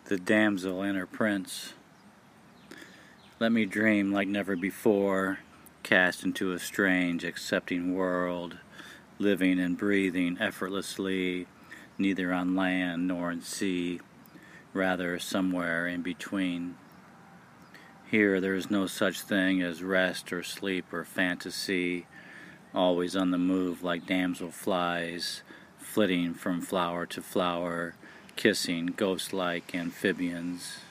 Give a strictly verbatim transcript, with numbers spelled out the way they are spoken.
The damsel and her prince. Let me dream like never before, cast into a strange, accepting world, living and breathing effortlessly, neither on land nor in sea, rather somewhere in between. Here there is no such thing as rest or sleep or fantasy, always on the move like damsel flies, flitting from flower to flower, kissing ghost-like amphibians.